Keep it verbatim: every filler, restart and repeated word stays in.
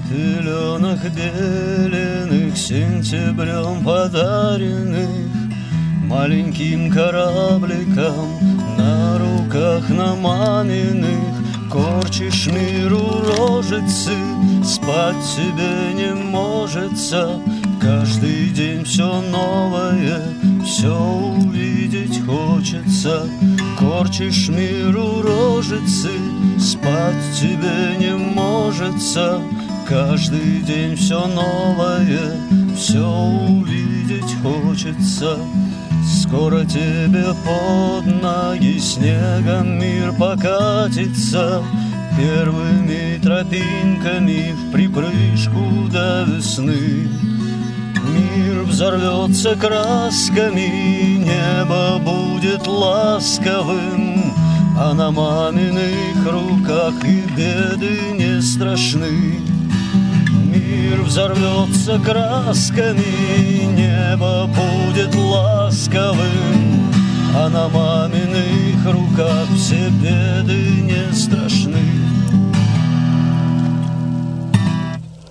пеленах беленых, сентябрем подаренных, маленьким корабликом на руках на маминых. Корчишь миру рожицы, спать тебе не можется. Каждый день все новое, все увидеть хочется. Корчишь миру рожицы, спать тебе не можется. Каждый день все новое, все увидеть хочется. Скоро тебе под ноги снегом мир покатится, первыми тропинками в припрыжку до весны. Мир взорвется красками, небо будет ласковым, а на маминых руках и беды не страшны. Мир взорвется красками, небо будет ласковым, а на маминых руках все беды не страшны.